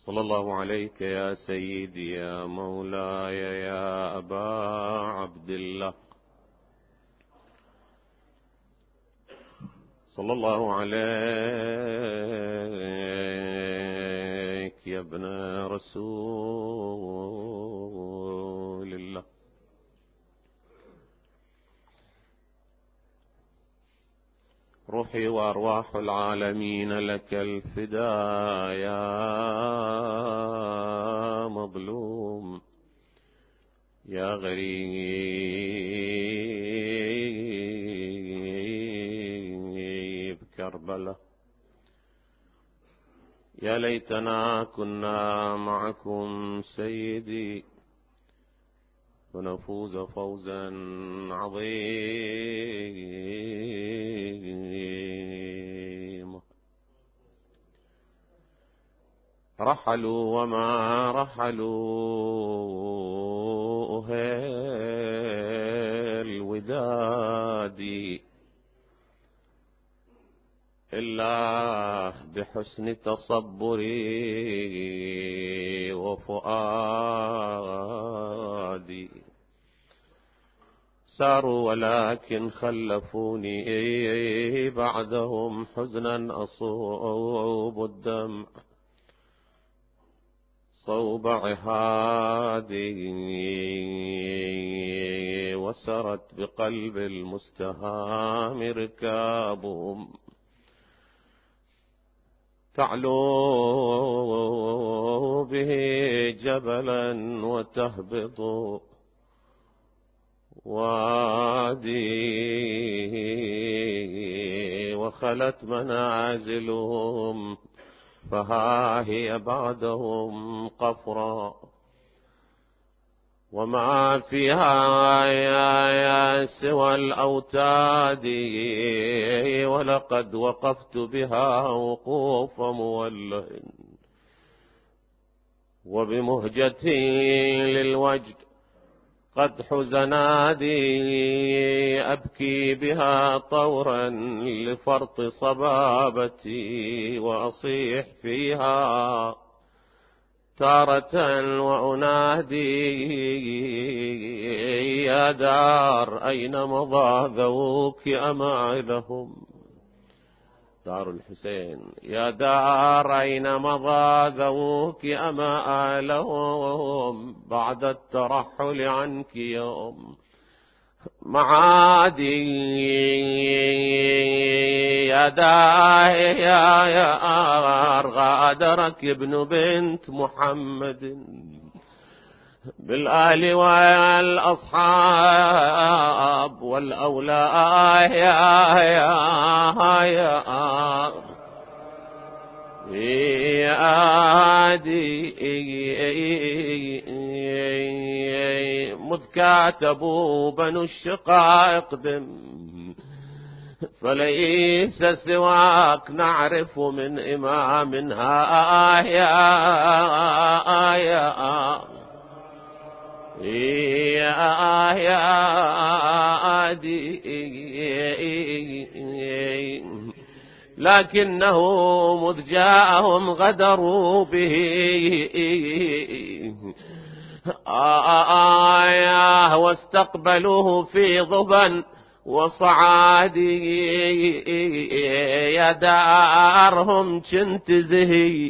صلى الله عليك يا سيدي يا مولاي يا أبا عبد الله. صلى الله عليك يا ابن رسول الله. روحي وأرواح العالمين لك الفداء يا مظلوم يا غريب كربلاء. يا ليتنا كنا معكم سيدي ونفوز فوزا عظيما. رحلوا وما رحلوا أهل الوداد إلا بحسن تصبري وفؤادي. ساروا ولكن خلفوني بعدهم حزنا أصوب الدمع صوب عهادي. وسرت بقلب المستهام ركابهم تعلو به جبلا وتهبط وادي. وخلت منازلهم فها هي بعدهم قفرا وما فيها يا سوى الأوتاد. ولقد وقفت بها وقوف مولع وبمهجتي للوجد قد حزنادي. أبكي بها طورا لفرط صبابتي وأصيح فيها تارة وأنادي. يا دار أين مضى ذوك أمالهم. دار الحسين. يا دار أين مضى ذوك أمالهم بعد الترحل عنك يوم معادي. يا داهي يا غادرك ابن بنت محمد بالآل والأصحاب والأولاد. يا مذ كاتبوا بنو الشقائق دم فليس سواك نعرف من إمامها. لكنه مذ جاءهم غدروا به واستقبلوه في ضبا وصعادي. يا دارهم كنت زهي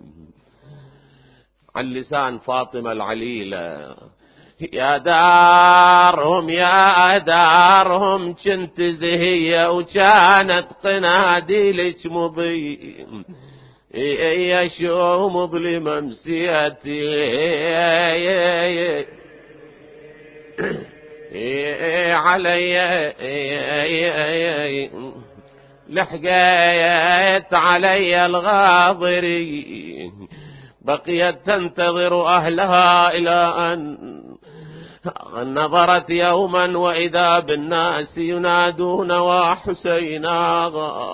عن لسان فاطمة العليلة. يا دارهم كنت زهية وكانت قناديلك مضي. يا شو مظلمة مسيتي علي لحقيت علي الغاضري. بقيت تنتظر أهلها إلى أن نظرت يوما وإذا بالناس ينادون وحسينا.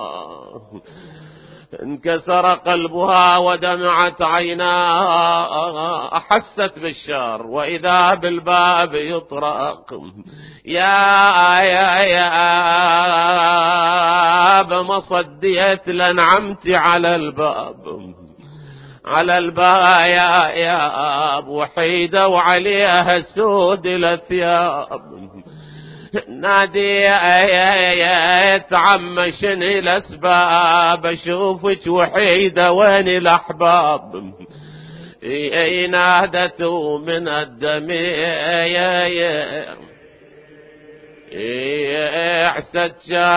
انكسر قلبها ودمعت عيناها. أحست بالشر وإذا بالباب يطرق. يا بمصديت لنعمت على الباب على البايا يا وحيدة وعليها سود الثياب، نادي يا تعمشن الأسباب، أشوفك وحيدة وين الأحباب، نادته من الدمية عسد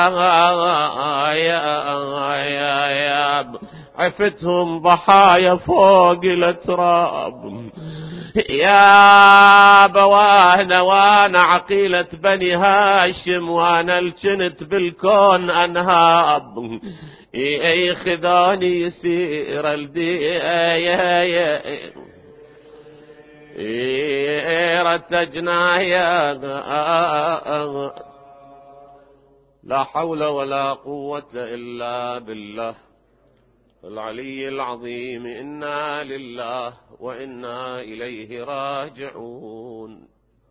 يا عفتهم ضحايا فوق التراب، يا بوانا وانا عقيلة بني هاشم، وانا الجنت بالكون انهاب، خذاني يسير الدي رتجنا يا لا حول ولا قوة إلا بالله العلي العظيم. إنا لله وإنا إليه راجعون.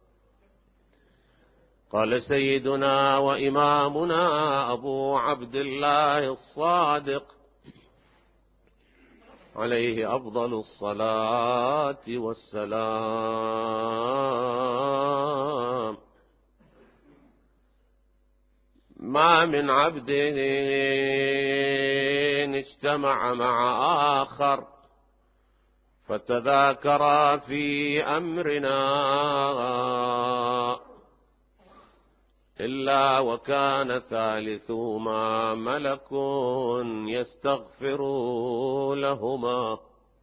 قال سيدنا وإمامنا أبو عبد الله الصادق عليه أفضل الصلاة والسلام: ما من عبد اجتمع مع آخر فتذاكرا في أمرنا إلا وكان ثالثهما ملك يستغفر لهما،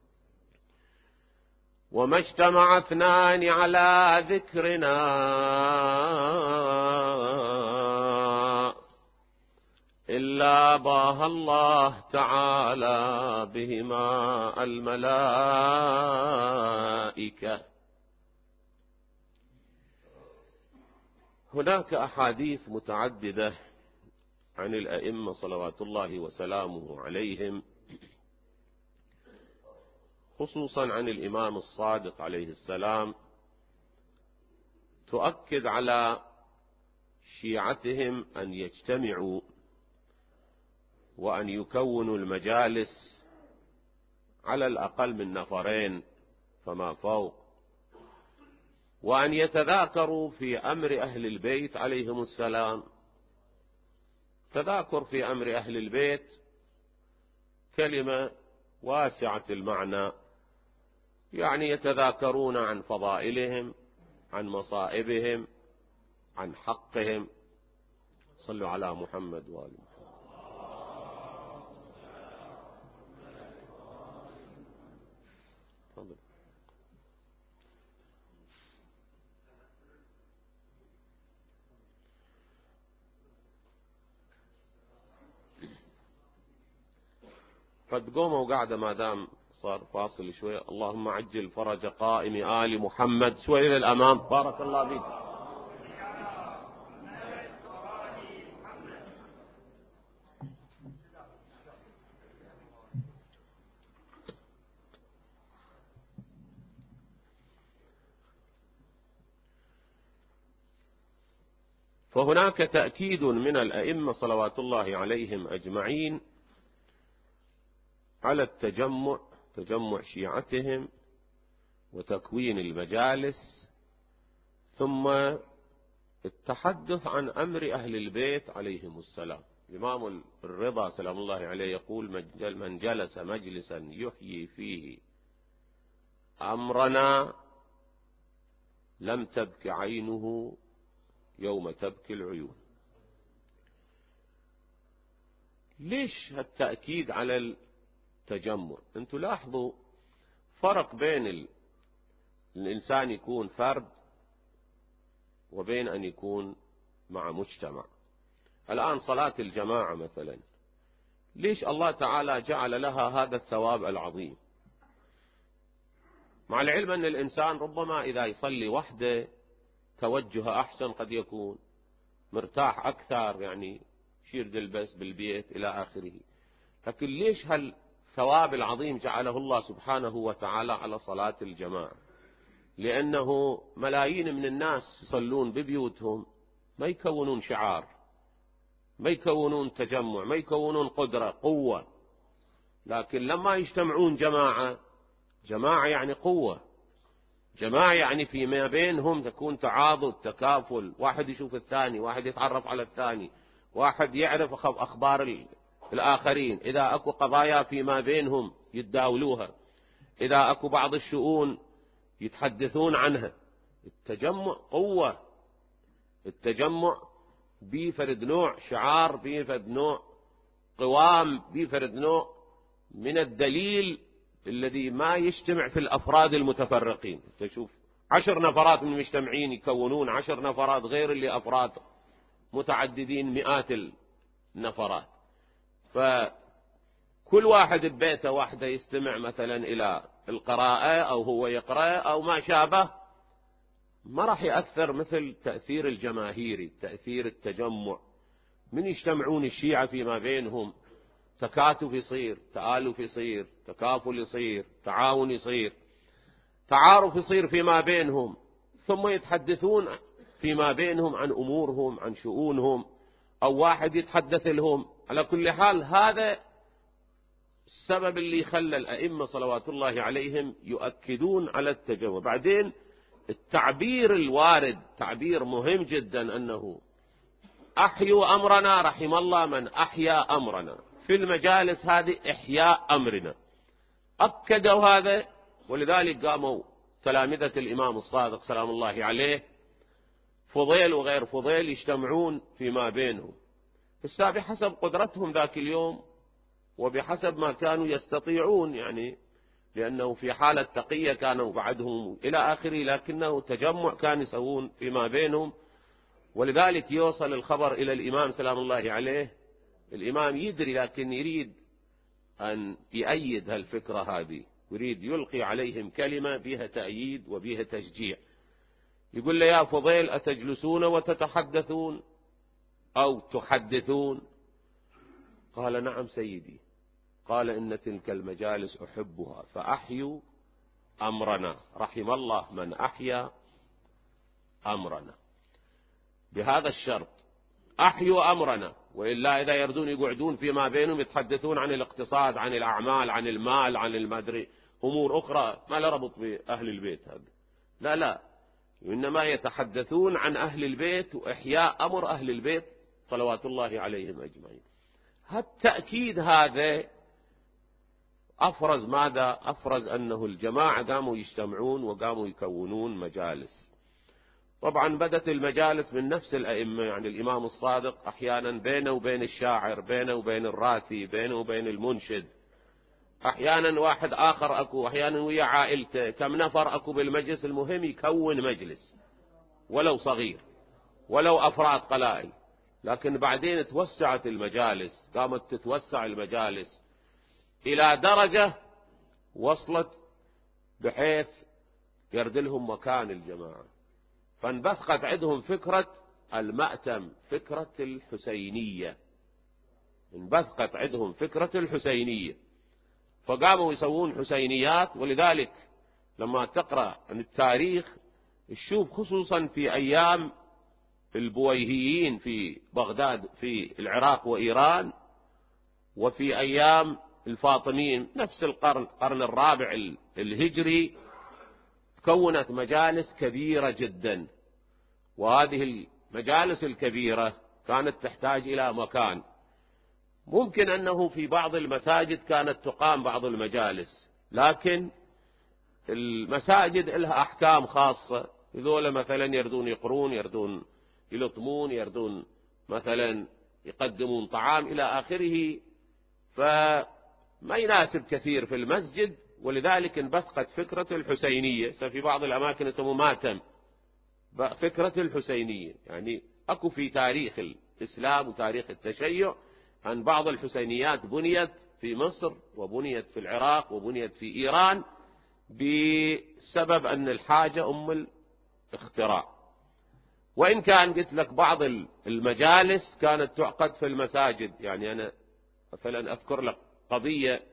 وما اجتمع اثنان على ذكرنا إلا باهى الله تعالى بهما الملائكة. هناك أحاديث متعددة عن الأئمة صلوات الله وسلامه عليهم، خصوصا عن الإمام الصادق عليه السلام، تؤكد على شيعتهم أن يجتمعوا وأن يكونوا المجالس على الأقل من نفرين فما فوق، وأن يتذاكروا في أمر أهل البيت عليهم السلام. تذاكر في أمر أهل البيت كلمة واسعة المعنى، يعني يتذاكرون عن فضائلهم، عن مصائبهم، عن حقهم. صلوا على محمد وآل محمد. قد قوموا وقاعدة ما دام صار فاصل شوي. اللهم عجل فرج قائم آل محمد. شوي للأمام. بارك الله فيك. فهناك تأكيد من الأئمة صلوات الله عليهم أجمعين على تجمع شيعتهم وتكوين المجالس، ثم التحدث عن أمر أهل البيت عليهم السلام. الإمام الرضا سلام الله عليه يقول: من جلس مجلسا يحيي فيه أمرنا لم تبك عينه يوم تبكي العيون. ليش التأكيد على التجمع؟ انتوا لاحظوا فرق بين الإنسان يكون فرد وبين أن يكون مع مجتمع. الآن صلاة الجماعة مثلا، ليش الله تعالى جعل لها هذا الثواب العظيم؟ مع العلم أن الإنسان ربما إذا يصلي وحده توجه أحسن، قد يكون مرتاح أكثر، يعني يشير دلبس بالبيت إلى آخره. لكن ليش هالثواب العظيم جعله الله سبحانه وتعالى على صلاة الجماعة؟ لأنه ملايين من الناس يصلون ببيوتهم، ما يكونون شعار، ما يكونون تجمع، ما يكونون قوة، لكن لما يجتمعون جماعة يعني قوة، جماعة يعني فيما بينهم تكون تعاضد، تكافل، واحد يشوف الثاني، واحد يتعرف على الثاني، واحد يعرف أخبار الآخرين، إذا أكو قضايا فيما بينهم يتداولوها، إذا أكو بعض الشؤون يتحدثون عنها. التجمع قوة، التجمع بيفرد نوع شعار، بيفرد نوع قوام، بيفرد نوع من الدليل الذي ما يجتمع في الأفراد المتفرقين. تشوف 10 نفرات من المجتمعين يكونون 10 نفرات غير اللي أفراد متعددين مئات النفرات، فكل واحد ببيته واحدة يستمع مثلا إلى القراءة أو هو يقرأ أو ما شابه، ما راح يأثر مثل تأثير الجماهيري، تأثير التجمع. من يجتمعون الشيعة فيما بينهم تكاتف يصير، تآلف يصير، تكافل يصير، تعاون يصير، تعارف يصير فيما بينهم، ثم يتحدثون فيما بينهم عن أمورهم، عن شؤونهم، أو واحد يتحدث لهم. على كل حال هذا السبب اللي خلى الأئمة صلوات الله عليهم يؤكدون على التجمع. بعدين التعبير الوارد تعبير مهم جدا، أنه أحيوا أمرنا، رحم الله من أحيا أمرنا. في المجالس هذه إحياء أمرنا، أكدوا هذا. ولذلك قاموا تلامذة الإمام الصادق سلام الله عليه، فضيل وغير فضيل، يجتمعون فيما بينهم بحسب قدرتهم ذاك اليوم وبحسب ما كانوا يستطيعون، يعني لأنه في حالة تقية كانوا بعدهم إلى آخره، لكنه تجمع كان يسوون فيما بينهم. ولذلك يوصل الخبر إلى الإمام سلام الله عليه، الإمام يدري لكن يريد أن يؤيد هالفكرة هذه، يريد يلقي عليهم كلمة بها تأييد وبها تشجيع. يقول له: يا فضيل، أتجلسون وتتحدثون أو تحدثون؟ قال: نعم سيدي. قال: إن تلك المجالس أحبها، فأحيوا أمرنا، رحم الله من أحيا أمرنا. بهذا الشرط أحيوا أمرنا، وإلا إذا يردون يقعدون فيما بينهم يتحدثون عن الاقتصاد، عن الأعمال، عن المال، عن المدري أمور أخرى ما لا ربط بأهل البيت هذا، لا، إنما يتحدثون عن أهل البيت وإحياء أمر أهل البيت صلوات الله عليهم أجمعين. التأكيد هذا أفرز ماذا؟ أفرز أنه الجماعة قاموا يجتمعون وقاموا يكونون مجالس. طبعا بدت المجالس من نفس الأئمة، يعني الإمام الصادق أحيانا بينه وبين الشاعر، بينه وبين الراثي، بينه وبين المنشد، أحيانا واحد آخر أكو، أحيانا ويا عائلته، كم نفر أكو بالمجلس، المهم يكون مجلس ولو صغير ولو أفراد قلائل. لكن بعدين توسعت المجالس، قامت تتوسع المجالس إلى درجة وصلت بحيث يرد لهم مكان الجماعة، فانبثقت عندهم فكرة المأتم، فكرة الحسينية، انبثقت عندهم فكرة الحسينية، فقاموا يسوون حسينيات. ولذلك لما تقرأ عن التاريخ تشوف خصوصا في أيام البويهيين في بغداد في العراق وإيران، وفي أيام الفاطميين نفس القرن الرابع الهجري، تكونت مجالس كبيرة جدا. وهذه المجالس الكبيرة كانت تحتاج إلى مكان. ممكن أنه في بعض المساجد كانت تقام بعض المجالس، لكن المساجد لها أحكام خاصة. هذول مثلا يردون يقرون، يردون يلطمون، يردون مثلا يقدمون طعام إلى آخره، فما يناسب كثير في المسجد. ولذلك انبثقت فكرة الحسينية، في بعض الأماكن يسموه ماتم، فكرة الحسينية. يعني أكو في تاريخ الإسلام وتاريخ التشيع أن بعض الحسينيات بنيت في مصر وبنيت في العراق وبنيت في إيران بسبب أن الحاجة أم الاختراع. وإن كان قلت لك بعض المجالس كانت تعقد في المساجد. يعني أنا مثلا أذكر لك قضية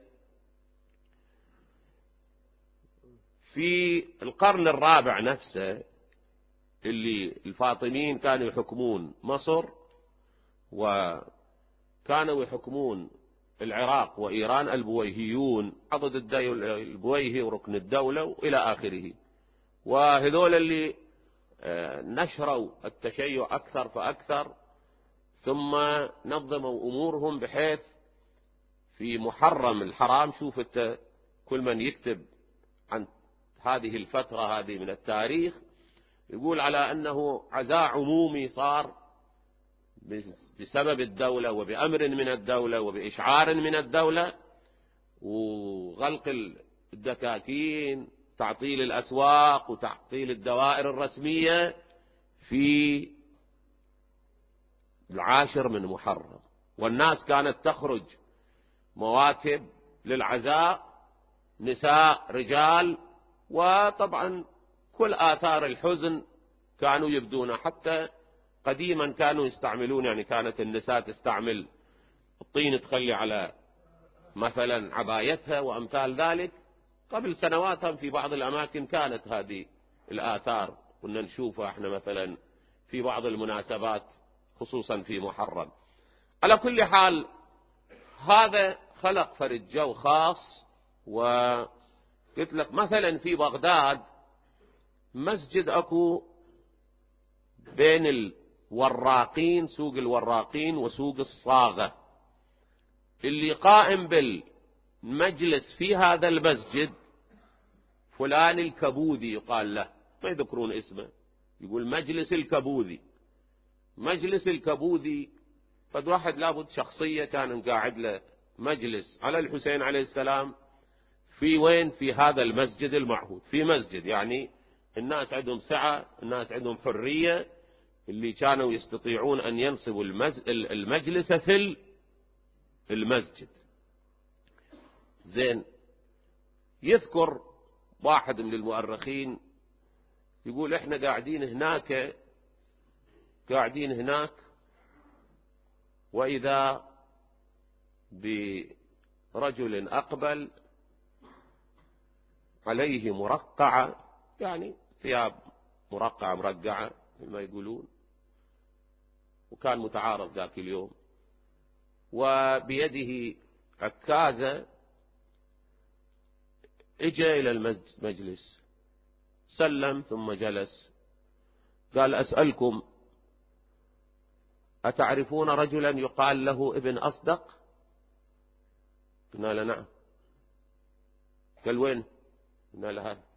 في القرن الرابع نفسه، اللي الفاطميين كانوا يحكمون مصر وكانوا يحكمون العراق وإيران البويهيون، عضد الدولة البويهي وركن الدولة وإلى آخره، وهذول اللي نشروا التشيع أكثر فأكثر، ثم نظموا أمورهم بحيث في محرم الحرام. شوف أنت كل من يكتب عن هذه الفترة هذه من التاريخ يقول على أنه عزاء عمومي صار بسبب الدولة وبأمر من الدولة وبإشعار من الدولة، وغلق الدكاكين، تعطيل الأسواق وتعطيل الدوائر الرسمية في 10 من محرم. والناس كانت تخرج مواكب للعزاء، نساء رجال، وطبعا كل آثار الحزن كانوا يبدون. حتى قديما كانوا يستعملون، يعني كانت النساء تستعمل الطين تخلي على مثلا عبايتها وأمثال ذلك. قبل سنوات في بعض الأماكن كانت هذه الآثار كنا نشوفها احنا مثلا في بعض المناسبات خصوصا في محرم. على كل حال هذا خلق فرد جو خاص. وقلت لك مثلا في بغداد مسجد أكو بين الوراقين، سوق الوراقين وسوق الصاغة، اللي قائم بالمجلس في هذا المسجد فلان الكبوذي يقال له، ما يذكرون اسمه، يقول مجلس الكبوذي. مجلس الكبوذي قد واحد لابد شخصية كان قاعد له مجلس على الحسين عليه السلام في وين؟ في هذا المسجد المعهود، في مسجد يعني الناس عندهم سعة، الناس عندهم حرية، اللي كانوا يستطيعون أن ينصبوا المجلس في المسجد. زين، يذكر واحد من المؤرخين يقول احنا قاعدين هناك وإذا برجل أقبل عليه مرقعة، يعني ثياب مرقعة مرقعة ما يقولون، وكان متعارف ذاك اليوم، وبيده عكازة. اجى إلى المجلس، سلم ثم جلس، قال أسألكم أتعرفون رجلا يقال له ابن أصدق؟ قلنا له نعم. قال وين؟ قلنا له هذا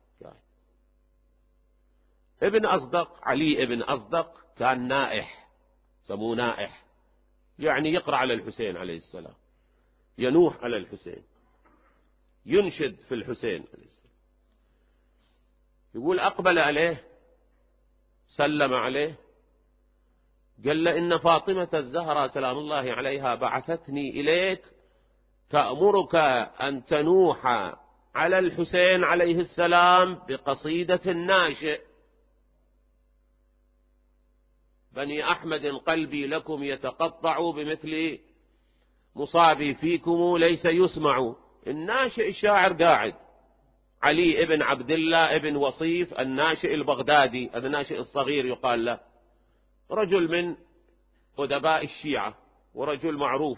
ابن أصدق، علي ابن أصدق، كان نائح، سموه نائح، يعني يقرأ على الحسين عليه السلام، ينوح على الحسين، ينشد في الحسين عليه السلام. يقول أقبل عليه، سلم عليه، قال له إن فاطمة الزهراء سلام الله عليها بعثتني إليك تأمرك أن تنوح على الحسين عليه السلام بقصيدة الناشئ: بني أحمد قلبي لكم يتقطع بمثل مصابي فيكم ليس يسمع. الناشئ الشاعر قاعد، علي ابن عبد الله ابن وصيف الناشئ البغدادي، هذا الناشئ الصغير يقال له، رجل من أدباء الشيعة ورجل معروف.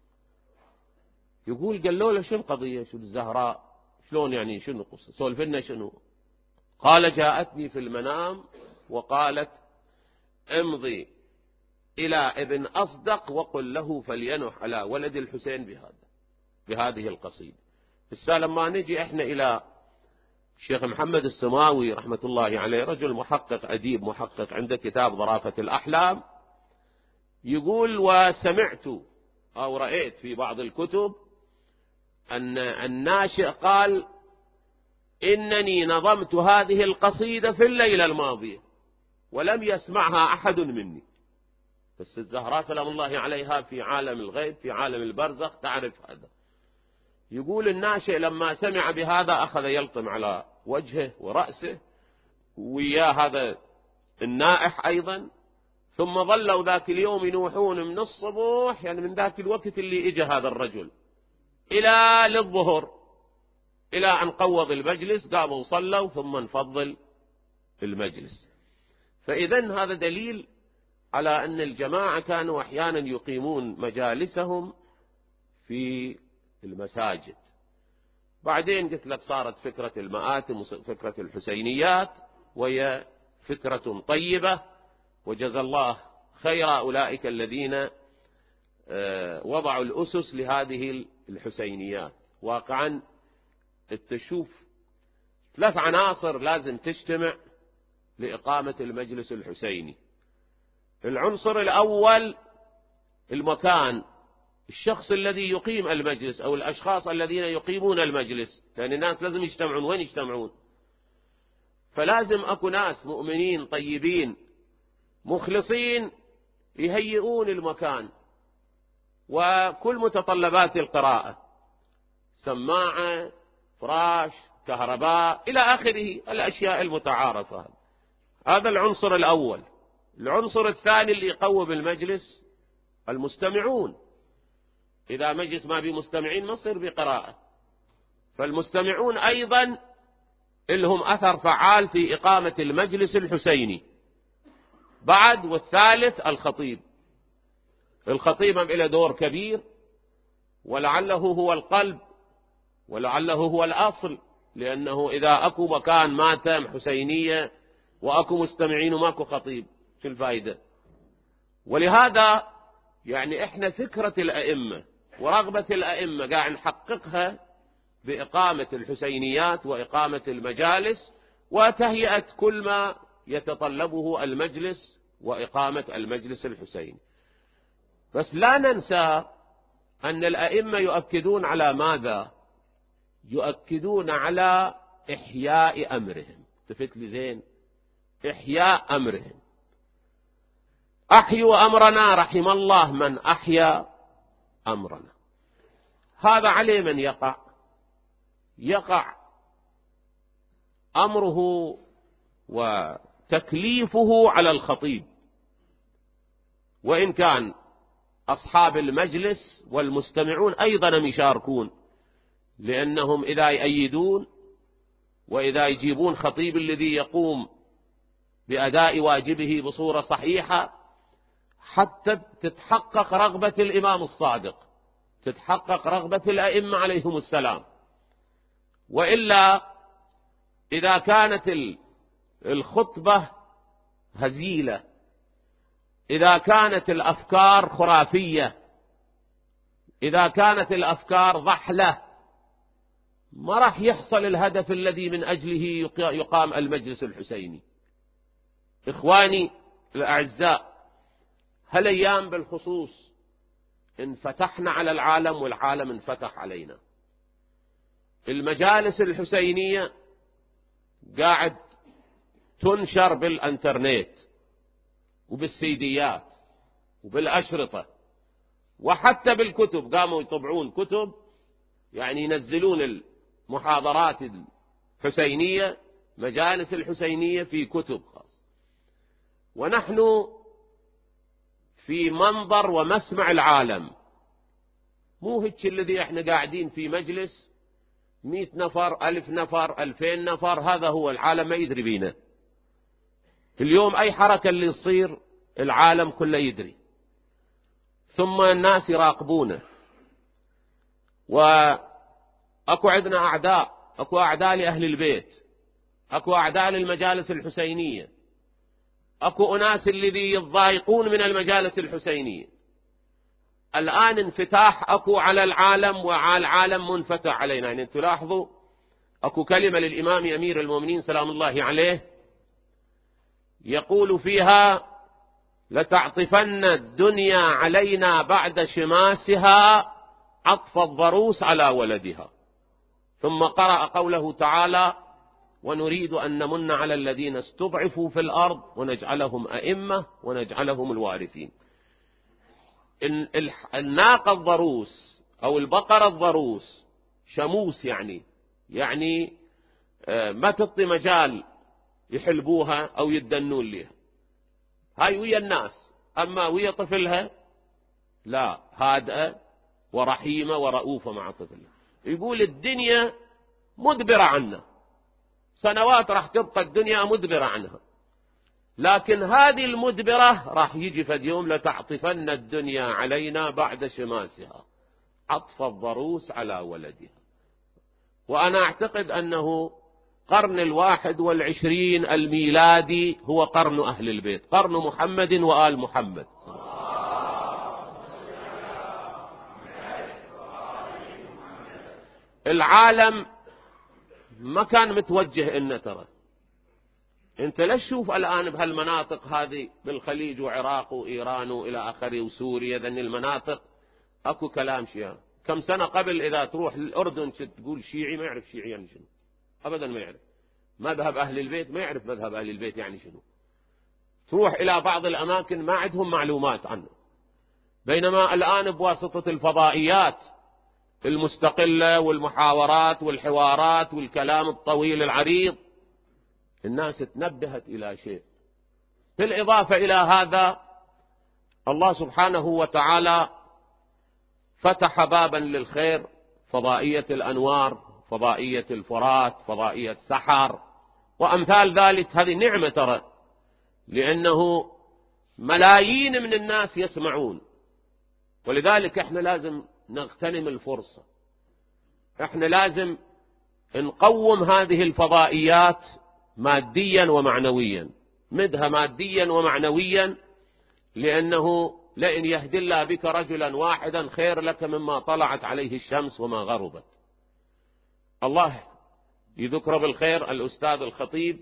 يقول قالوا له شنو قضية، شو الزهراء شلون يعني، شنو قصة، سولف لنا شنو. قال جاءتني في المنام وقالت امضي إلى ابن أصدق وقل له فلينح على ولد الحسين بهذه القصيدة. السالة لما نجي احنا إلى الشيخ محمد السماوي رحمة الله عليه، رجل محقق أديب محقق، عنده كتاب ظرافة الأحلام، يقول وسمعت أو رأيت في بعض الكتب أن الناشئ قال إنني نظمت هذه القصيدة في الليلة الماضية ولم يسمعها أحد مني. بس الزهراء سلام الله عليها في عالم الغيب، في عالم البرزخ، تعرف هذا. يقول الناشئ لما سمع بهذا أخذ يلطم على وجهه ورأسه، وياه هذا النائح أيضا. ثم ظلوا ذاك اليوم ينوحون من الصبح، يعني من ذاك الوقت اللي إجا هذا الرجل إلى للظهر، إلى أن قوض المجلس، قاموا وصلوا ثم انفضل المجلس. فإذن هذا دليل على أن الجماعة كانوا أحيانا يقيمون مجالسهم في المساجد. بعدين قلت لك صارت فكرة المآتم وفكرة الحسينيات، وهي فكرة طيبة، وجزى الله خير أولئك الذين وضعوا الأسس لهذه الحسينيات. واقعا تشوف 3 عناصر لازم تجتمع لإقامة المجلس الحسيني. العنصر الأول المكان، الشخص الذي يقيم المجلس أو الأشخاص الذين يقيمون المجلس، لأن الناس لازم يجتمعون. وين يجتمعون؟ فلازم أكو ناس مؤمنين طيبين مخلصين يهيئون المكان وكل متطلبات القراءة، سماعة، فراش، كهرباء، إلى آخره الأشياء المتعارفة. هذا العنصر الأول. العنصر الثاني اللي يقوم المجلس المستمعون. إذا مجلس ما بيه مستمعين ما يصير بقراءة، فالمستمعون أيضا لهم أثر فعال في إقامة المجلس الحسيني. بعد والثالث الخطيب. الخطيب له دور كبير، ولعله هو القلب، ولعله هو الأصل، لأنه إذا أكو مكان ماتم حسينية وأكو مستمعين وماكو خطيب شو الفائدة؟ ولهذا يعني إحنا فكرة الأئمة ورغبة الأئمة قاعد نحققها بإقامة الحسينيات وإقامة المجالس وتهيئة كل ما يتطلبه المجلس وإقامة المجلس الحسيني. بس لا ننسى أن الأئمة يؤكدون على ماذا؟ يؤكدون على إحياء أمرهم. تفت لي زين؟ إحياء أمرهم. أحيوا أمرنا رحم الله من أحيا أمرنا. هذا عليه من يقع أمره وتكليفه على الخطيب، وإن كان أصحاب المجلس والمستمعون أيضا يشاركون، لأنهم إذا يأيدون وإذا يجيبون خطيب الذي يقوم بأداء واجبه بصورة صحيحة حتى تتحقق رغبة الإمام الصادق، تتحقق رغبة الأئمة عليهم السلام. وإلا إذا كانت الخطبة هزيلة، إذا كانت الأفكار خرافية، إذا كانت الأفكار ضحلة، ما راح يحصل الهدف الذي من أجله يقام المجلس الحسيني. إخواني الأعزاء، هالأيام بالخصوص انفتحنا على العالم والعالم انفتح علينا. المجالس الحسينية قاعد تنشر بالانترنت وبالسيديات وبالأشرطة وحتى بالكتب. قاموا يطبعون كتب، يعني ينزلون المحاضرات الحسينية، مجالس الحسينية في كتب خاص. ونحن في منظر ومسمع العالم، مو هيك الذي احنا قاعدين في مجلس 100 نفر 1000 نفر 2000 نفر، هذا هو العالم ما يدري بينا. اليوم أي حركة اللي يصير العالم كله يدري، ثم الناس يراقبونه. وأكو عندنا أعداء، أكو أعداء لأهل البيت، أكو أعداء للمجالس الحسينية، أكو أناس الذي يتضايقون من المجالس الحسينية. الآن انفتاح أكو على العالم، وعلى العالم منفتح علينا. يعني تلاحظوا أكو كلمة للإمام أمير المؤمنين سلام الله عليه يقول فيها: لتعطفن الدنيا علينا بعد شماسها عطف الضروس على ولدها. ثم قرأ قوله تعالى: ونريد أن نمن على الذين استضعفوا في الأرض ونجعلهم أئمة ونجعلهم الوارثين. الناقة الضروس أو البقرة الضروس شموس، يعني ما تعطي مجال يحلبوها أو يدنون لها. هاي ويا الناس، أما ويا طفلها لا، هادئة ورحيمة ورؤوفة مع طفلها. يقول الدنيا مدبرة عنا، سنوات راح تبقى الدنيا مدبرة عنها، لكن هذه المدبرة راح يجي فد يوم لتعطفن الدنيا علينا بعد شماسها عطف الضروس على ولدها. وأنا أعتقد أنه قرن 21 الميلادي هو قرن أهل البيت، قرن محمد وآل محمد. العالم ما كان متوجه إنه ترى انت لا تشوف الآن بهالمناطق هذه بالخليج وعراق وإيران وإلى آخره وسوريا، ذن المناطق أكو كلام شيعة. كم سنة قبل إذا تروح للأردن تقول شيعي ما يعرف شيعي يعني شنو، أبدا ما يعرف. مذهب أهل البيت ما يعرف مذهب أهل البيت يعني شنو. تروح إلى بعض الأماكن ما عندهم معلومات عنه. بينما الآن بواسطة الفضائيات المستقلة والمحاورات والحوارات والكلام الطويل العريض الناس تنبهت إلى شيء. بالإضافة إلى هذا الله سبحانه وتعالى فتح بابا للخير، فضائية الأنوار، فضائية الفرات، فضائية سحر وأمثال ذلك. هذه نعمة ترى، لأنه ملايين من الناس يسمعون، ولذلك احنا لازم نغتنم الفرصة. احنا لازم نقوم هذه الفضائيات ماديا ومعنويا، مدها ماديا ومعنويا، لأنه لئن يهدي الله بك رجلا واحدا خير لك مما طلعت عليه الشمس وما غربت. الله يذكر بالخير الأستاذ الخطيب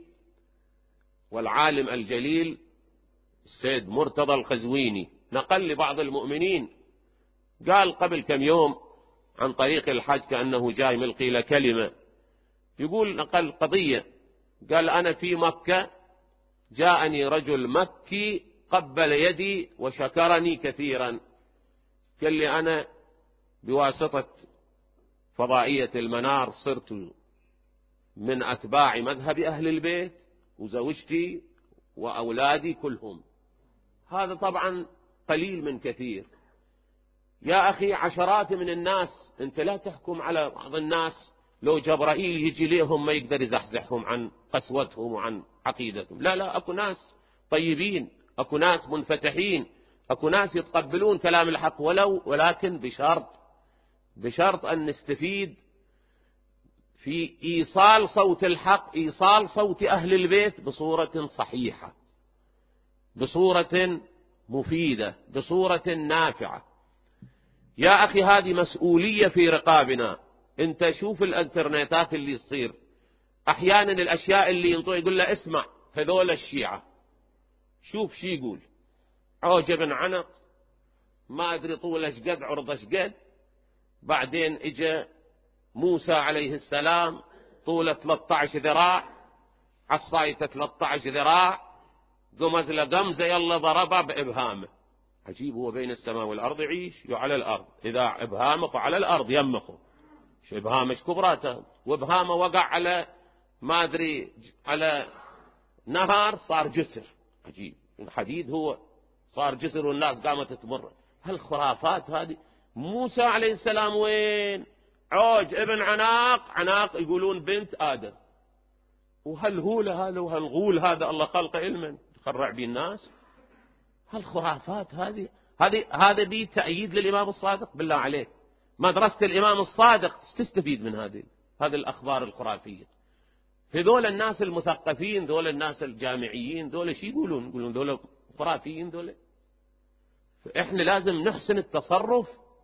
والعالم الجليل السيد مرتضى القزويني نقل لبعض المؤمنين، قال قبل كم يوم عن طريق الحج كأنه جاي ملقي له كلمة، يقول نقل قضية، قال أنا في مكة جاءني رجل مكي قبل يدي وشكرني كثيرا، قال لي أنا بواسطة فضائية المنار صرت من أتباع مذهب أهل البيت وزوجتي وأولادي كلهم. هذا طبعا قليل من كثير يا أخي. عشرات من الناس، أنت لا تحكم على بعض الناس لو جبرائيل يجي ليهم ما يقدر يزحزحهم عن قسوتهم وعن عقيدتهم. لا لا، أكو ناس طيبين، أكو ناس منفتحين، أكو ناس يتقبلون كلام الحق، ولكن بشرط أن نستفيد في إيصال صوت الحق، إيصال صوت أهل البيت بصورة صحيحة، بصورة مفيدة، بصورة نافعة. يا أخي هذه مسؤولية في رقابنا. أنت شوف الانترنتات اللي تصير، أحيانا الأشياء اللي يقول له اسمع هذول الشيعة، شوف شي يقول عوجب عنق ما أدري طول أشقد عرض أشقد، بعدين إجا موسى عليه السلام طوله 13 ذراع، عصايته 13 ذراع، قمز له قمزة يلا ضربه بإبهامه. عجيب، هو بين السماء والأرض يعيش على الأرض، إذا إبهامه على الأرض يمخه، شو إبهامه كبراته، وإبهامه وقع على ما أدري على نهر صار جسر. عجيب، الحديد هو صار جسر والناس قامت تمر. هالخرافات هذه. موسى عليه السلام وين؟ عوج ابن عناق يقولون بنت آدم. وهالهولة هذا وهالغول هذا الله خلقه علما تخرع بيه الناس. هالخرافات هذه دي تأييد للإمام الصادق. بالله عليك، مدرسة الإمام الصادق تستفيد من هذه الأخبار الخرافية. هذول الناس المثقفين، دول الناس الجامعيين، دول شي يقولون دول خرافيين دول. فإحنا لازم نحسن التصرف.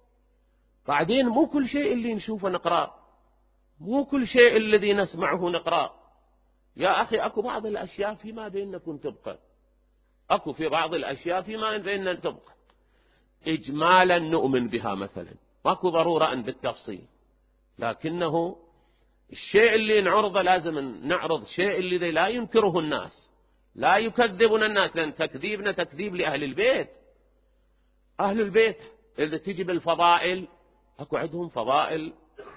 بعدين مو كل شيء اللي نشوفه نقرأ، مو كل شيء الذي نسمعه نقرأ. يا أخي أكو بعض الأشياء فيما بينكم تبقى، أكو في بعض الأشياء فيما بيننا تبقى إجمالا نؤمن بها مثلا، ماكو ضرورة أن بالتفصيل، لكنه الشيء اللي نعرضه لازم نعرض شيء اللي لا ينكره الناس، لا يكذبنا الناس، لأن تكذيبنا تكذيب لأهل البيت. أهل البيت إذا تجي بالفضائل، أكو عندهم فضائل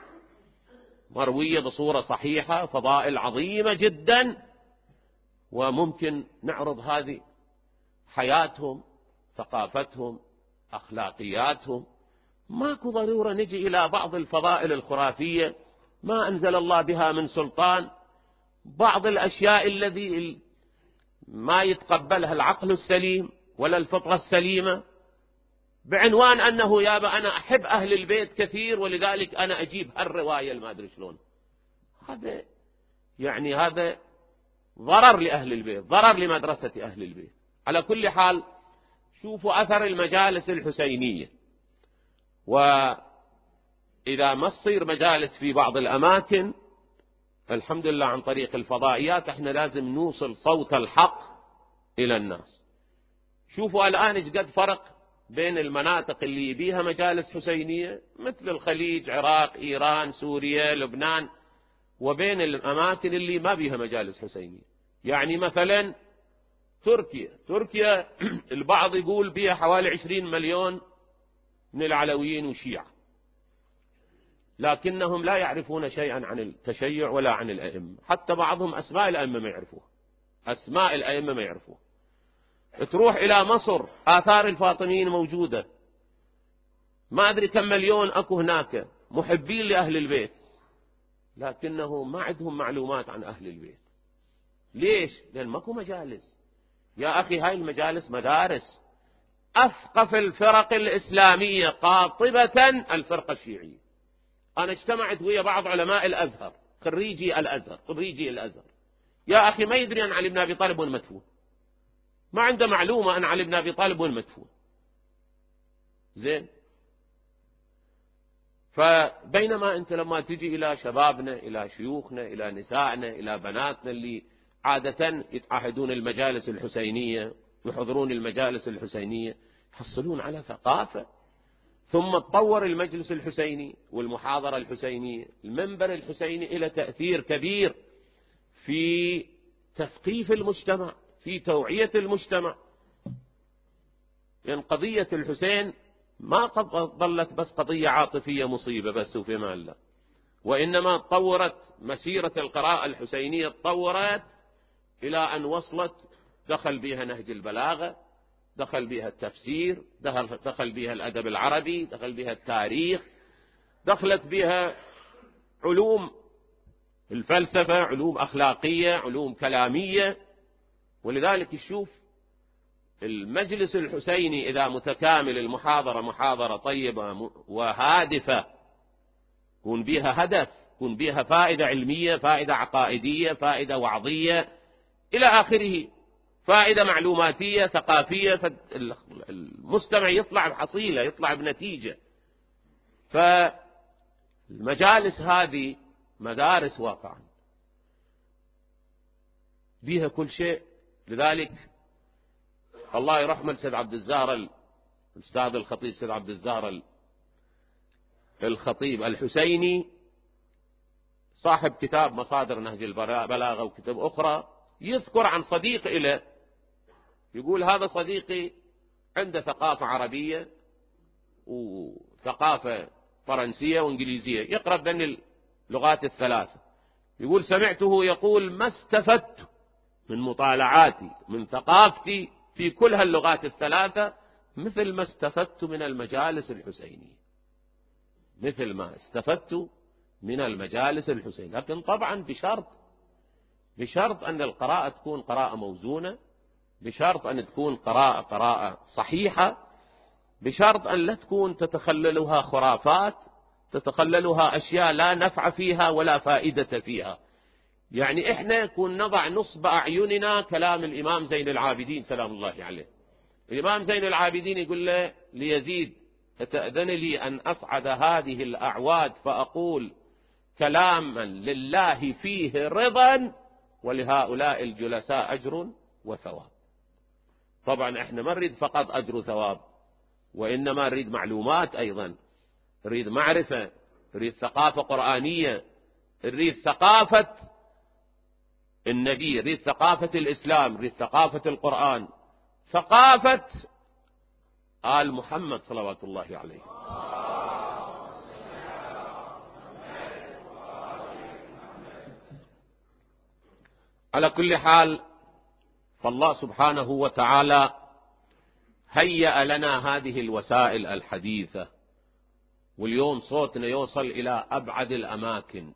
مروية بصورة صحيحة، فضائل عظيمة جدا، وممكن نعرض هذه حياتهم، ثقافتهم، أخلاقياتهم. ماكو ضرورة نجي إلى بعض الفضائل الخرافية ما أنزل الله بها من سلطان، بعض الأشياء الذي ما يتقبلها العقل السليم ولا الفطرة السليمة، بعنوان أنه يابا أنا أحب أهل البيت كثير ولذلك أنا أجيب هالرواية ما أدري شلون. هذا يعني هذا ضرر لأهل البيت، ضرر لمدرسة أهل البيت. على كل حال شوفوا أثر المجالس الحسينية، وإذا ما تصير مجالس في بعض الأماكن الحمد لله عن طريق الفضائيات احنا لازم نوصل صوت الحق إلى الناس. شوفوا الآن ايش قد فرق بين المناطق اللي بيها مجالس حسينية مثل الخليج، عراق، إيران، سوريا، لبنان، وبين الأماكن اللي ما بيها مجالس حسينية. يعني مثلا تركيا البعض يقول بيها حوالي 20 مليون من العلويين وشيعة، لكنهم لا يعرفون شيئا عن التشيع ولا عن الأئمة، حتى بعضهم أسماء الأئمة ما يعرفوها، أسماء الأئمة ما يعرفوها. تروح إلى مصر آثار الفاطميين موجودة، ما أدري كم مليون أكو هناك محبين لأهل البيت، لكنه ما عندهم معلومات عن أهل البيت. ليش؟ لأن ماكو مجالس. يا أخي هاي المجالس مدارس. أثقف الفرق الإسلامية قاطبة الفرقة الشيعية. أنا اجتمعت ويا بعض علماء الأزهر، خريجي الأزهر، يا أخي ما يدري أن علي بن أبي طالب وين مدفون، ما عنده معلومة أن علي بن أبي طالب وين مدفون. زين، فبينما أنت لما تجي إلى شبابنا، إلى شيوخنا، إلى نسائنا، إلى بناتنا اللي عادة يتعاهدون المجالس الحسينية ويحضرون المجالس الحسينية، يحصلون على ثقافة. ثم تطور المجلس الحسيني والمحاضرة الحسينية، المنبر الحسيني إلى تأثير كبير في تثقيف المجتمع، في توعية المجتمع. لأن قضية الحسين ما ظلت بس قضية عاطفية مصيبة بس وفي مال الله، وإنما تطورت مسيرة القراءة الحسينية، تطورت إلى أن وصلت دخل بها نهج البلاغة، دخل بها التفسير، دخل بها الأدب العربي، دخل بها التاريخ، دخلت بها علوم الفلسفة، علوم أخلاقية، علوم كلامية. ولذلك نشوف المجلس الحسيني إذا متكامل، المحاضرة محاضرة طيبة وهادفة، يكون بها هدف، يكون بها فائدة علمية، فائدة عقائدية، فائدة وعظية إلى آخره، فائدة معلوماتية ثقافية، فالمستمع يطلع بحصيلة، يطلع بنتيجة. فالمجالس هذه مدارس واقعا بيها كل شيء. لذلك الله يرحمه السيد عبد الزهر، الأستاذ الخطيب سيد عبد الزهر الخطيب الحسيني، صاحب كتاب مصادر نهج البلاغة وكتب أخرى، يذكر عن صديق إله، يقول هذا صديقي عنده ثقافة عربية وثقافة فرنسية وإنجليزية، يقرأ بين اللغات الثلاثة. يقول سمعته يقول ما استفدت من مطالعاتي من ثقافتي في كل هاللغات الثلاثة مثل ما استفدت من المجالس الحسينية، مثل ما استفدت من المجالس الحسينية. لكن طبعا بشرط أن القراءة تكون قراءة موزونة، بشرط أن تكون قراءة صحيحة، بشرط أن لا تكون تتخللها خرافات، تتخللها أشياء لا نفع فيها ولا فائدة فيها. يعني إحنا يكون نضع نصب أعيننا كلام الإمام زين العابدين سلام الله عليه. الإمام زين العابدين يقول له ليزيد أتأذن لي أن أصعد هذه الأعواد فأقول كلاما لله فيه رضا ولهؤلاء الجلساء أجر وثواب. طبعا احنا ما نريد فقط أجر وثواب، وإنما نريد معلومات أيضا، نريد معرفة، نريد ثقافة قرآنية، نريد ثقافة النبي، نريد ثقافة الإسلام، نريد ثقافة القرآن، ثقافة آل محمد صلوات الله عليه. على كل حال فالله سبحانه وتعالى هيأ لنا هذه الوسائل الحديثة، واليوم صوتنا يوصل إلى أبعد الأماكن،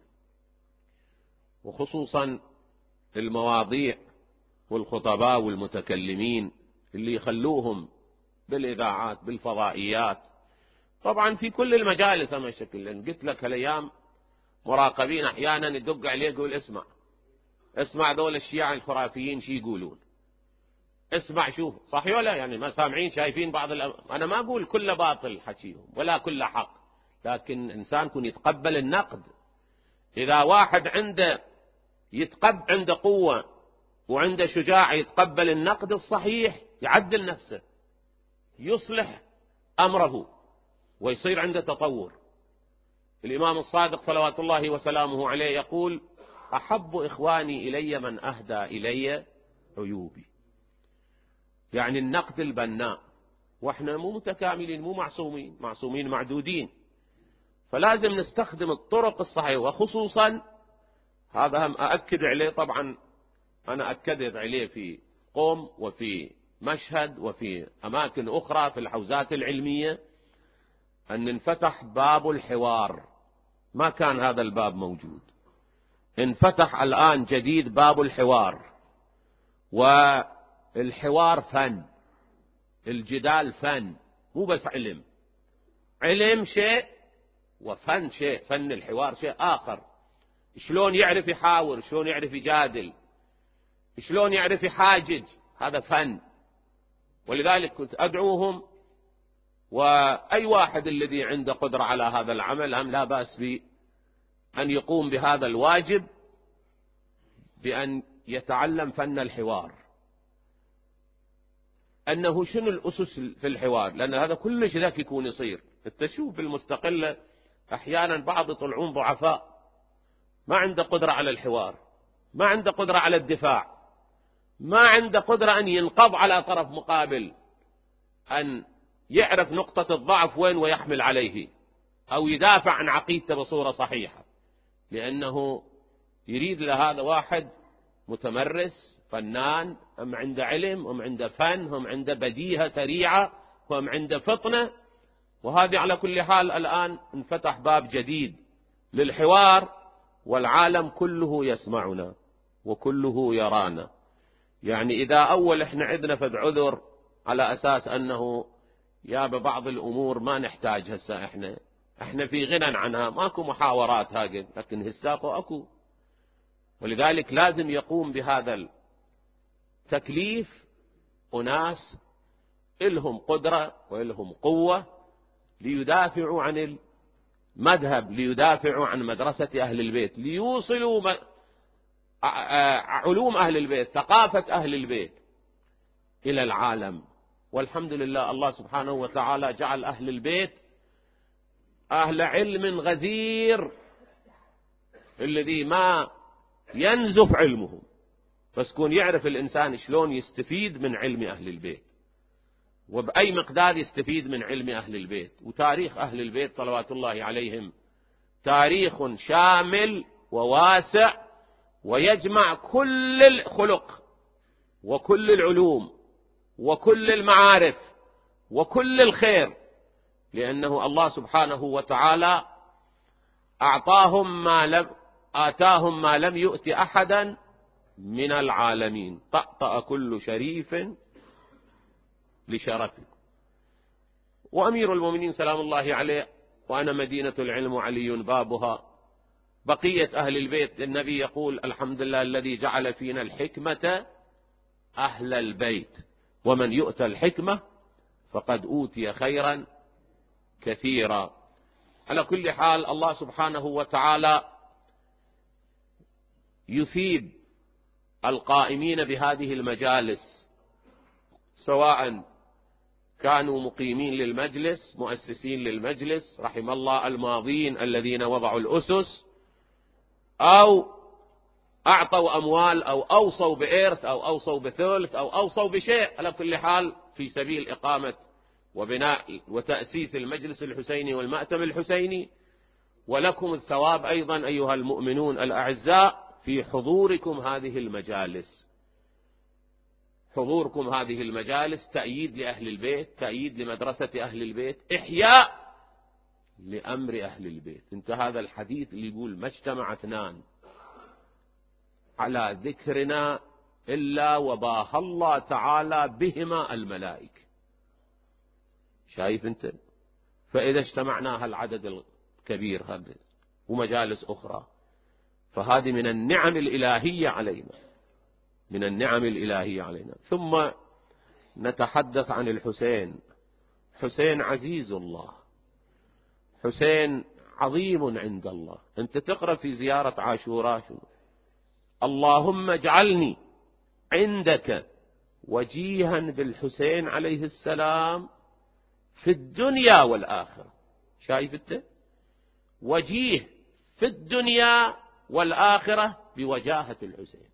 وخصوصا المواضيع والخطباء والمتكلمين اللي يخلوهم بالإذاعات بالفضائيات، طبعا في كل المجالس. أما شكل قلت لك هالأيام مراقبين أحيانا يدق عليه يقول اسمع دول الشيعة الخرافيين شي يقولون، اسمع شوف صحيح ولا يعني ما سامعين شايفين بعض أنا ما أقول كل باطل حكيهم ولا كل حق، لكن إنسان يكون يتقبل النقد. إذا واحد عنده قوة وعنده شجاعة يتقبل النقد الصحيح يعدل نفسه يصلح أمره ويصير عنده تطور. الإمام الصادق صلوات الله وسلامه عليه يقول أحب إخواني إلي من أهدى إلي عيوبي، يعني النقد البناء. وإحنا مو متكاملين، مو معصومين معدودين، فلازم نستخدم الطرق الصحيحة. وخصوصا هذا هم أأكد عليه، طبعا أنا أكدت عليه في قم وفي مشهد وفي أماكن أخرى في الحوزات العلمية، أن انفتح باب الحوار. ما كان هذا الباب موجود، انفتح الآن جديد باب الحوار. والحوار فن، الجدال فن، مو بس علم شيء وفن شيء، فن الحوار شيء آخر. شلون يعرف يحاور، شلون يعرف يجادل، شلون يعرف يحاجج، هذا فن. ولذلك كنت أدعوهم، وأي واحد الذي عنده قدرة على هذا العمل هم لا بأس بأن يقوم بهذا الواجب، بأن يتعلم فن الحوار، أنه شنو الأسس في الحوار، لأن هذا كلش ذاك يكون يصير. التشوف بالمستقلة أحيانا بعض يطلعون ضعفاء، ما عنده قدرة على الحوار، ما عنده قدرة على الدفاع، ما عنده قدرة أن ينقض على طرف مقابل، أن يعرف نقطة الضعف وين ويحمل عليه، أو يدافع عن عقيدته بصورة صحيحة، لأنه يريد لهذا واحد متمرس فنان، هم عنده علم، هم عنده فن، هم عنده بديهة سريعة، هم عنده فطنة. وهذه على كل حال الآن انفتح باب جديد للحوار، والعالم كله يسمعنا وكله يرانا. يعني إذا أول إحنا عندنا فد عذر على أساس أنه يا ببعض الأمور ما نحتاج هسه، إحنا في غنى عنها، ماكو محاورات هاجد، لكن هساكو أكو. ولذلك لازم يقوم بهذا التكليف أناس إلهم قدرة وإلهم قوة ليدافعوا عن المذهب، ليدافعوا عن مدرسة أهل البيت، ليوصلوا علوم أهل البيت، ثقافة أهل البيت إلى العالم. والحمد لله الله سبحانه وتعالى جعل أهل البيت أهل علم غزير، الذي ما ينزف علمهم، بس كون يعرف الإنسان شلون يستفيد من علم أهل البيت، وبأي مقدار يستفيد من علم أهل البيت. وتاريخ أهل البيت صلوات الله عليهم تاريخ شامل وواسع، ويجمع كل الخلق وكل العلوم وكل المعارف وكل الخير، لأنه الله سبحانه وتعالى آتاهم ما لم يؤت أحدا من العالمين، طأطأ كل شريف لشرفه. وأمير المؤمنين سلام الله عليه وأنا مدينة العلم علي بابها، بقية أهل البيت النبي يقول الحمد لله الذي جعل فينا الحكمة أهل البيت، ومن يؤتى الحكمة فقد أوتي خيرا كثيرا. على كل حال الله سبحانه وتعالى يثيب القائمين بهذه المجالس، سواء كانوا مقيمين للمجلس، مؤسسين للمجلس، رحم الله الماضين الذين وضعوا الأسس، أو أعطوا أموال، أو أوصوا بإرث، أو أوصوا بثلث، أو أوصوا بشيء. على كل حال في سبيل إقامة وبناء وتأسيس المجلس الحسيني والمأتم الحسيني. ولكم الثواب أيضا أيها المؤمنون الأعزاء في حضوركم هذه المجالس. حضوركم هذه المجالس تأييد لأهل البيت، تأييد لمدرسة أهل البيت، إحياء لأمر أهل البيت. انت هذا الحديث اللي يقول ما اجتمع اثنان على ذكرنا إلا وباهى الله تعالى بهما الملائكة. شايف أنت؟ فإذا اجتمعنا هالعدد الكبير هذا ومجالس أخرى، فهذه من النعم الإلهية علينا، من النعم الإلهية علينا. ثم نتحدث عن الحسين. حسين عزيز الله، حسين عظيم عند الله. أنت تقرأ في زيارة عاشوراء شنو؟ اللهم اجعلني عندك وجيها بالحسين عليه السلام في الدنيا والآخرة. شايف أنت؟ وجيه في الدنيا والآخرة بوجاهة الحسين.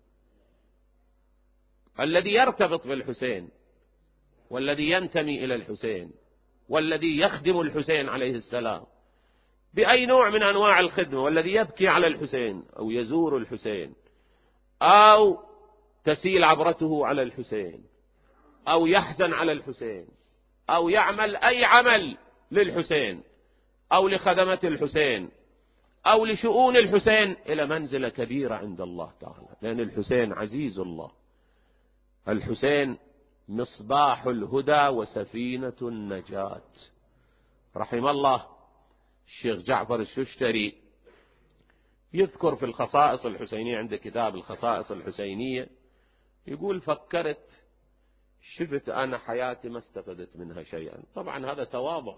الذي يرتبط بالحسين والذي ينتمي إلى الحسين والذي يخدم الحسين عليه السلام بأي نوع من أنواع الخدمة، والذي يبكي على الحسين أو يزور الحسين أو تسيل عبرته على الحسين أو يحزن على الحسين أو يعمل أي عمل للحسين أو لخدمة الحسين أو لشؤون الحسين، إلى منزلة كبيرة عند الله تعالى، لأن الحسين عزيز الله. الحسين مصباح الهدى وسفينة النجاة. رحم الله الشيخ جعفر الششتري يذكر في الخصائص الحسينية، عند كتاب الخصائص الحسينية، يقول فكرت شفت أنا حياتي ما استفدت منها شيئا. طبعا هذا تواضع.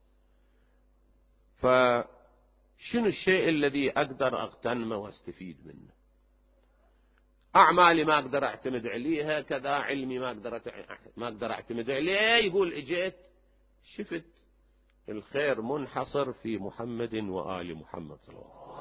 فشنو الشيء الذي أقدر أغتنمه واستفيد منه؟ أعمالي ما أقدر أعتمد عليها، كذا علمي ما أقدر أعتمد عليه. يقول إجيت شفت الخير منحصر في محمد وآل محمد صلى الله عليه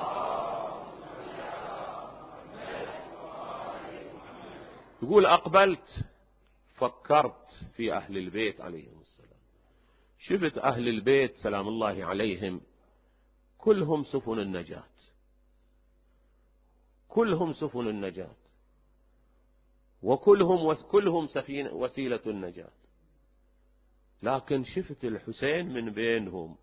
وسلم. يقول أقبلت فكرت في أهل البيت عليهم السلام. شفت أهل البيت سلام الله عليهم كلهم سفن النجاة، كلهم سفن النجاة، وكلهم سفينة وسيلة النجاة. لكن شفت الحسين من بينهم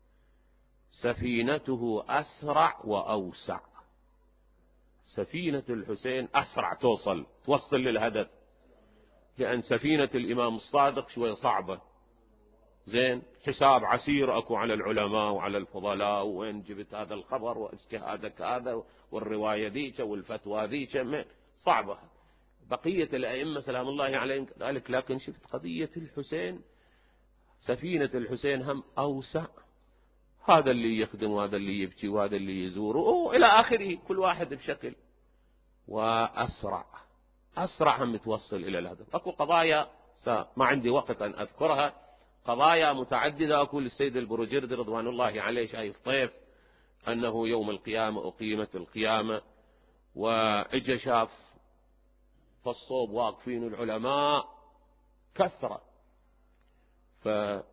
سفينته أسرع وأوسع. سفينة الحسين أسرع توصل للهدف، لأن سفينة الإمام الصادق شوية صعبة. زين، حساب عسير أكو على العلماء وعلى الفضلاء، وين جبت هذا الخبر واجتهادك هذا والرواية ذيك والفتوى ذيك، صعبة. بقية الأئمة سلام الله عليهم ذلك. لكن شفت قضية الحسين، سفينة الحسين هم أوسع، هذا اللي يخدم وهذا اللي يبكي وهذا اللي يزور إلى آخره، كل واحد بشكل، وأسرع هم توصل إلى الهدف. أكو قضايا ما عندي وقت أن أذكرها، قضايا متعددة. أقول السيد البروجردي رضوان الله عليه شايف طيف أنه يوم القيامة أقيمت القيامة، وإجا شاف فالصوب واقفين العلماء كثرة، فسأل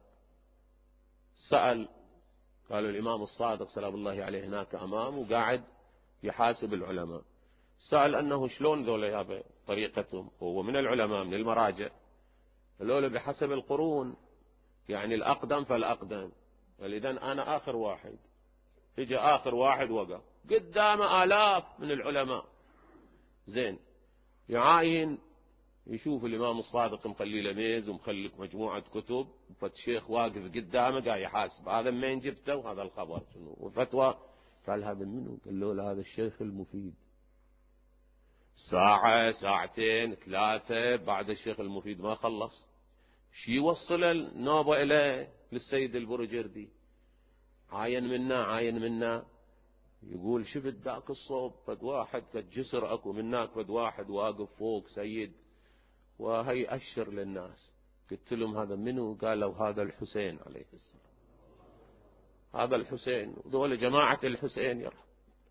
قالوا الإمام الصادق سلام الله عليه هناك أمام وقاعد يحاسب العلماء. سأل أنه شلون ذولا يا طريقتهم؟ هو من العلماء من المراجع، قالوا بحسب القرون، يعني الأقدم فالأقدم، ولذا أنا آخر واحد. إجا آخر واحد وقف قدام آلاف من العلماء. زين، يعاين يشوف الإمام الصادق مخلي له ميز ومخليك مجموعة كتب، فالشيخ واقف قدامه قاعد يحاسب هذا منين جبته وهذا الخبر شنو وفتوى. قال هذا منو؟ قال له هذا الشيخ المفيد. ساعة ساعتين ثلاثة بعد الشيخ المفيد ما خلص، شي يوصل النوبة إليه للسيد البروجردي. عاين منا يقول شفت ذاك الصوب فد واحد فد جسر أكو مناك فد واحد واقف فوق سيد، وهي أشر للناس. قلت لهم هذا منو؟ قالوا هذا الحسين عليه السلام، هذا الحسين، ودول جماعة الحسين يرحم.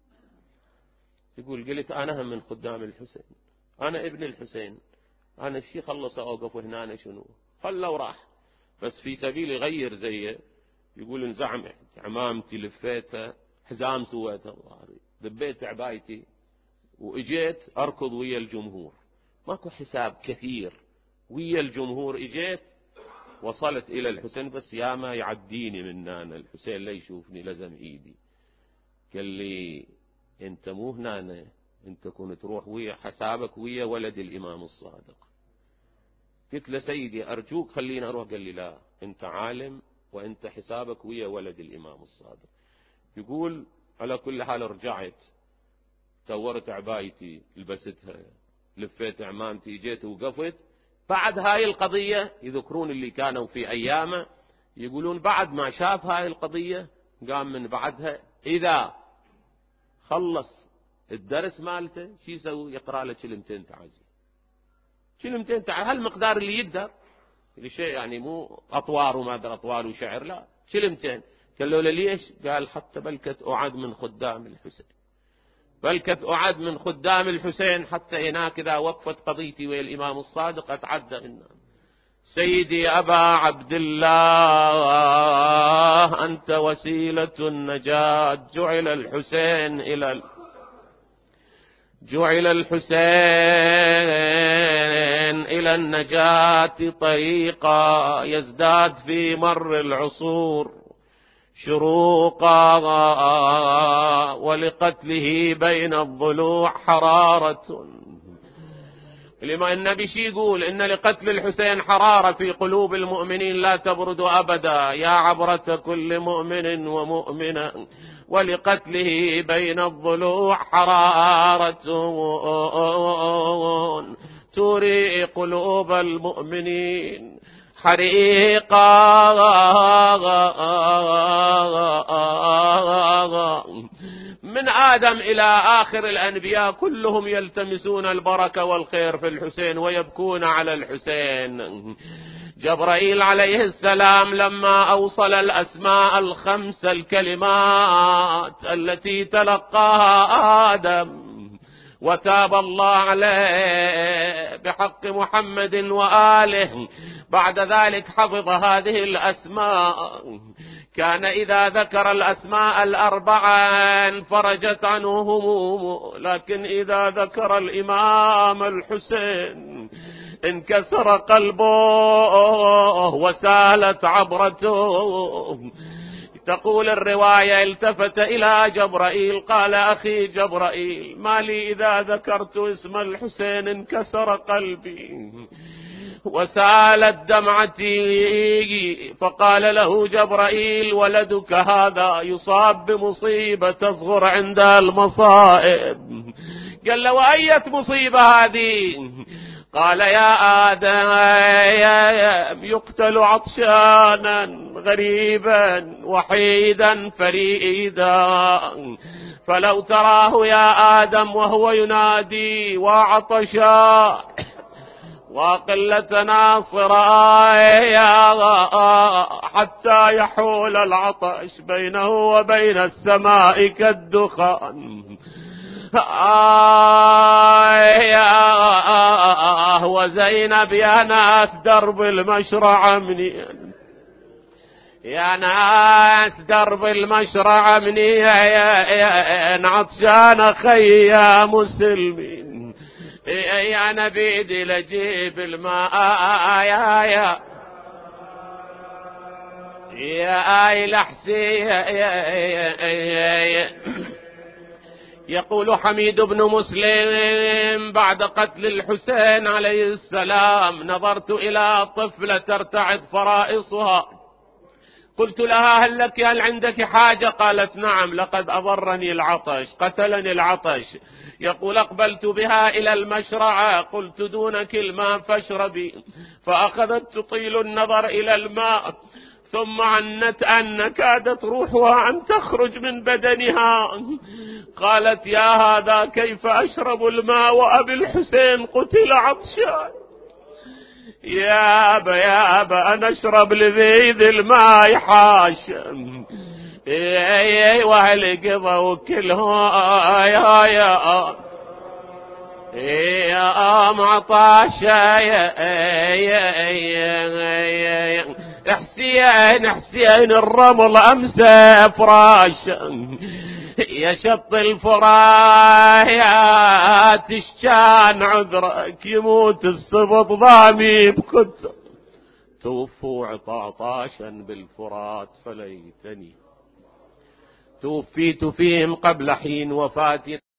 يقول قلت أنا هم من خدام الحسين، أنا ابن الحسين، أنا شي خلص أوقف هنا شنو خلوا راح، بس في سبيل يغير زيه. يقول انزعم عمامتي لفيتها، حزام سويتها، دبيت عبايتي واجيت اركض ويا الجمهور، ماكو حساب كثير، ويا الجمهور اجيت وصلت الى الحسين، بس يا ما يعديني من هنا الحسين لا يشوفني لزم ايدي. قال لي انت مو هنا، انت كنت تروح ويا حسابك ويا ولد الامام الصادق. قلت له سيدي أرجوك خلينا أروح. قال لي لا، أنت عالم وأنت حسابك ويا ولد الإمام الصادق. يقول على كل حال رجعت، دورت عبايتي لبستها، لفيت عمامتي، جيت وقفت. بعد هاي القضية يذكرون اللي كانوا في أيامه، يقولون بعد ما شاف هاي القضية قام من بعدها إذا خلص الدرس مالته شي يسوي؟ يقرأ له كلمتين تعزية، كلمتين تعزية، هالمقدار اللي يقدر، لشيء يعني مو أطوار وما أدري أطوار وشعر، لا كلمتين. قالوا له ليش؟ قال حتى بلكت أعد من خدام الحسين، بلكت أعد من خدام الحسين، حتى هناك إذا وقفت قضيتي ويا الإمام الصادق أتعدى منها. سيدي أبا عبد الله، أنت وسيلة النجاة. جعل الحسين إلى النجاة طريقا، يزداد في مر العصور شروقا، ولقتله بين الضلوع حرارة. لما النبي شي يقول؟ إن لقتل الحسين حرارة في قلوب المؤمنين لا تبرد أبدا، يا عبرة كل مؤمن ومؤمنة، ولقتله بين الضلوع حرارة توري قلوب المؤمنين حريقا. من آدم إلى آخر الأنبياء كلهم يلتمسون البركة والخير في الحسين ويبكون على الحسين. جبرائيل عليه السلام لما أوصل الأسماء الخمس الكلمات التي تلقاها آدم وتاب الله عليه بحق محمد وآله، بعد ذلك حفظ هذه الأسماء. كان إذا ذكر الأسماء الأربعة انفرجت عنه همومه، لكن إذا ذكر الإمام الحسين انكسر قلبه وسالت عبرته. تقول الرواية التفت إلى جبرائيل قال أخي جبرائيل، ما لي إذا ذكرت اسم الحسين انكسر قلبي وسالت دمعتي. فقال له جبرائيل ولدك هذا يصاب بمصيبة تصغر عند المصائب. قال له وأية مصيبة هذه؟ قال يا آدم يقتل عطشانا غريبا وحيدا فريدا، فلو تراه يا آدم وهو ينادي وعطشا وقلة ناصرا حتى يحول العطش بينه وبين السماء كالدخان. وزينب يا ناس درب المشرع مني، يا ناس درب المشرع مني، عطشان خي يا مسلمين، يا نبيدي لجيب الماء يا آي لحسي. يقول حميد بن مسلم بعد قتل الحسين عليه السلام نظرت إلى طفلة ترتعد فرائصها، قلت لها هل عندك حاجة؟ قالت نعم، لقد أضرني العطش، قتلني العطش. يقول أقبلت بها إلى المشرعة، قلت دونك الماء فاشربي، فأخذت تطيل النظر إلى الماء، ثم عنت أن كادت روحها أن تخرج من بدنها. قالت يا هذا كيف أشرب الماء وأبي الحسين قتل عطشان؟ يا أبا أنا أشرب لذيذ الماء حاشا، وأهل قضوا كلهم يا معطاشا. حسين الرمل أمسى فراشا، يا شط الفرايات الشان عذرك يموت السبط ضامي بكتر، توفوا عطاشا بالفرات فليتني توفيت فيهم قبل حين وفاتي.